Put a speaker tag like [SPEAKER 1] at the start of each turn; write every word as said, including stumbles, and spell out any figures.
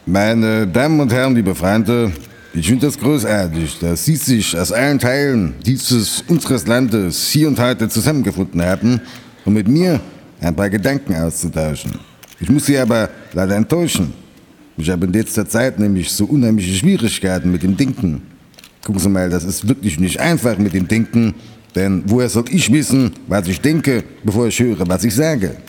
[SPEAKER 1] Meine Damen und Herren, liebe Freunde, ich finde das großartig, dass Sie sich aus allen Teilen dieses unseres Landes hier und heute zusammengefunden haben, um mit mir ein paar Gedanken auszutauschen. Ich muss Sie aber leider enttäuschen. Ich habe in letzter Zeit nämlich so unheimliche Schwierigkeiten mit dem Denken. Gucken Sie mal, das ist wirklich nicht einfach mit dem Denken, denn woher soll ich wissen, was ich denke, bevor ich höre, was ich sage?